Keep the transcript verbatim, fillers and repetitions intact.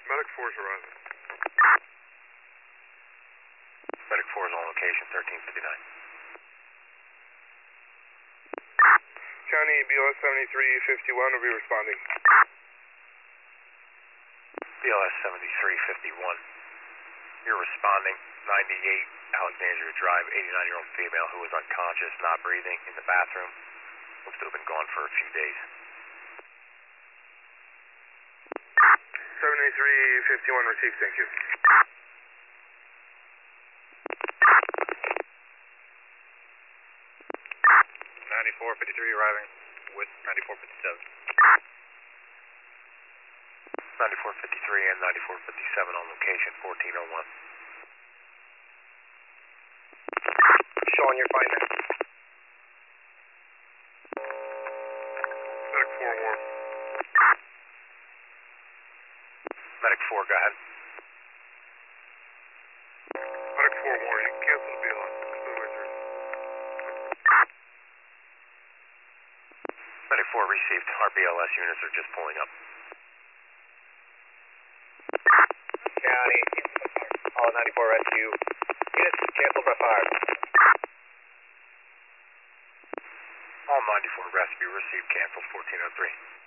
Medic four is arriving. Medic four is on location, thirteen fifty-nine. County B L S seventy-three fifty-one will be responding. B L S seventy-three fifty-one. You're responding, ninety-eight Alexandria Drive, eighty-nine-year-old female who was unconscious, not breathing, in the bathroom. Looks to have been gone for a few days. seventy-three fifty-one received, thank you. ninety-four fifty-three arriving with ninety-four fifty-seven. ninety-four fifty-three and ninety-four fifty-seven on location, fourteen oh one. Sean, you're fine now. Medic four warm. Medic four, go ahead. Medic four warm, you can cancel the B L S. Medic four received. Our B L S units are just pulling up. County, all ninety-four rescue. Units canceled by fire. All ninety-four rescue received, cancel fourteen oh three.